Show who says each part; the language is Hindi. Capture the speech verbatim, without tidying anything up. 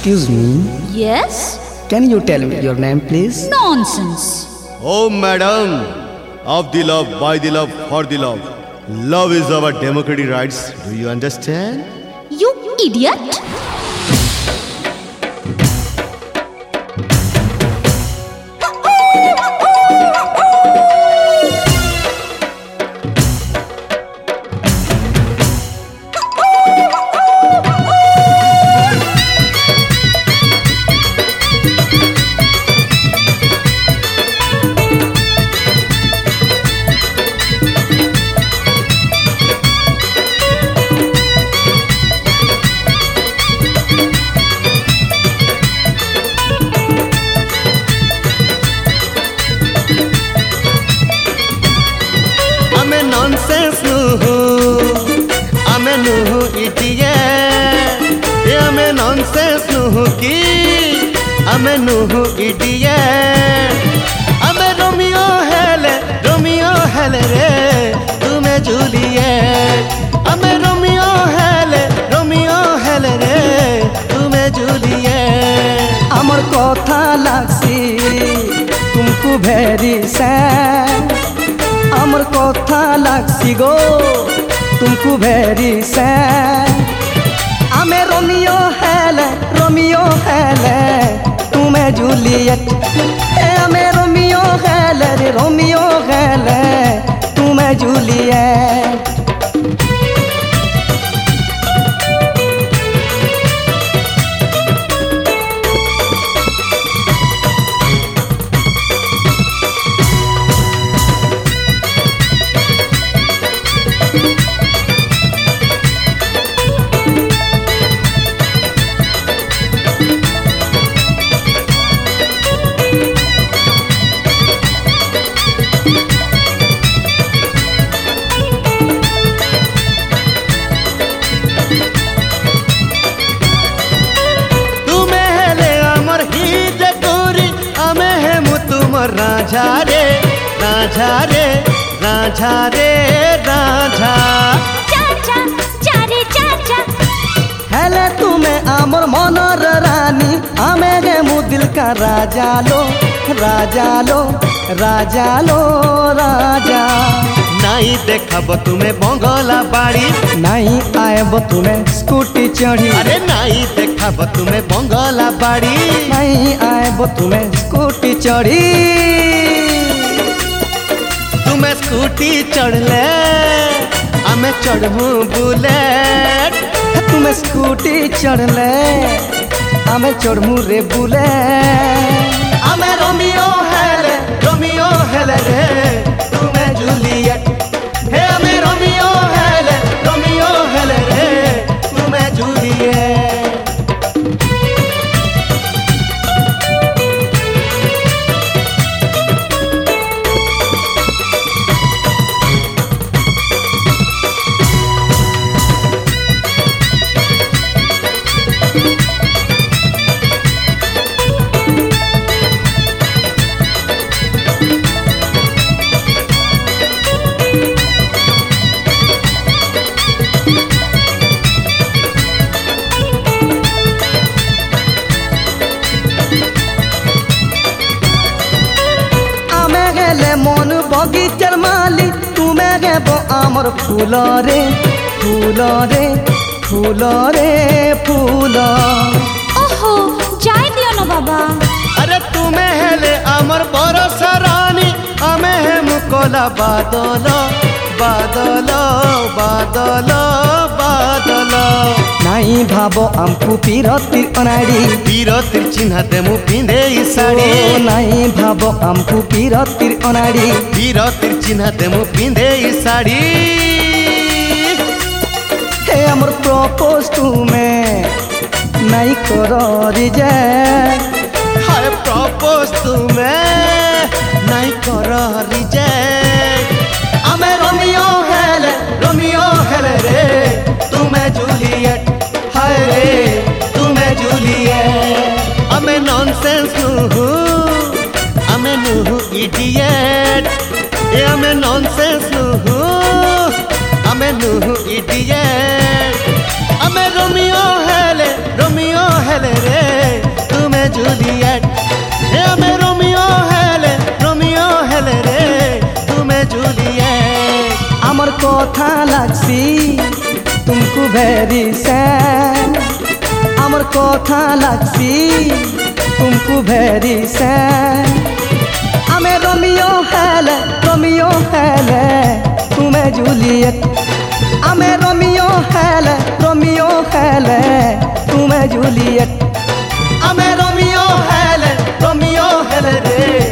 Speaker 1: Excuse me.
Speaker 2: Yes?
Speaker 1: Can you tell me your name, please?
Speaker 2: Nonsense.
Speaker 3: Oh, madam, of the love, by the love, for the love. Love is our democratic rights. Do you understand?
Speaker 2: You idiot!
Speaker 3: Nonsense nuhu, ame nuhu idiot. Ame nonsense nuhu ki, ame nuhu idiot. Ame Romeo hele, Romeo hele re, tume Juliet. Ame Romeo hele, Romeo hele re, tume Juliet.
Speaker 1: Amar kotha lagsi, tumko very sad. আমার কথা লাগছি গো তুমকু ভেরি স্যাড আমি রোমিও হেলে রোমিও হেলে তুমি জুলিয়েট এ আমি রোমিও হেলে রে রোমিও হেলে তুমি জুলিয়েট
Speaker 3: राजा रे राजा रे राजा रे राजा
Speaker 2: चाचा चारे चाचा
Speaker 1: हेले तुम्हें आमर मनर रानी आमे गे मुदिल का राजा लो राजा लो राजा लो राजा
Speaker 3: नहीं देखब तुम्हें बंगला बाड़ी
Speaker 1: नहीं आएब तुम्हें स्कूटी चढ़ी
Speaker 3: अरे नहीं देखब तुम्हें बंगला बाड़ी
Speaker 1: नहीं आएब तुम्हें स्कूटी चढ़ी
Speaker 3: तुम्हें स्कूटी चढ़ले हमें चढ़ू बुलेट
Speaker 1: तुम्हें स्कूटी चढ़ले हमें चढ़ू रे बुलेट
Speaker 3: हमें रोमियो हेले रोमियो हेले रे तुम्हें जूलियट हे हमें रोमियो हेले रोमियो हेले रे तुम्हें जूलियट
Speaker 1: মন বগিচার মালি তুমি গেব আমার ফুল রে ফুল রে ফুল রে ফুল
Speaker 2: ओहो जाय दियो ना बाबा
Speaker 3: अरे तुम्हें हेले अमर बरसा रानी हमें है मुकोला बादल बादल बादल बादल
Speaker 1: नहीं भाबो हमको पीरतिर अनाड़ी
Speaker 3: पीरतिर चिन्ह दे मु पिंधे साड़ी
Speaker 1: नहीं भाबो हमको पीरतिर अनाड़ी
Speaker 3: पीरतिर चिन्ह दे मु पिंधे साड़ी
Speaker 1: हे अमर प्रपोज तुम्हें नहीं करो रिजेक्ट
Speaker 3: हाय प्रपोज तुम्हें नहीं करो रिजेक्ट हमें रोमियो हेले रोमियो हेले रे तुम्हें जूलियट हाय रे तुम्हें जूलियट हमें नॉनसेंस नुहु हमें नुहु इडियट ये हमें नॉनसेंस नुहु हमें नुहु इडियट हमें रोमियो हेले रोमियो हेले रे
Speaker 1: कथा लागसी तुमको भेरी सैड आमर कथा लागसी तुमको भेरी सैड आमे रोमियो हेले रोमियो हेले तुम्हें जूलियट आमे रोमियो हेले रोमियो हेले तुम्हें जूलियट
Speaker 3: आमे रोमियो हेले रोमियो हेले रे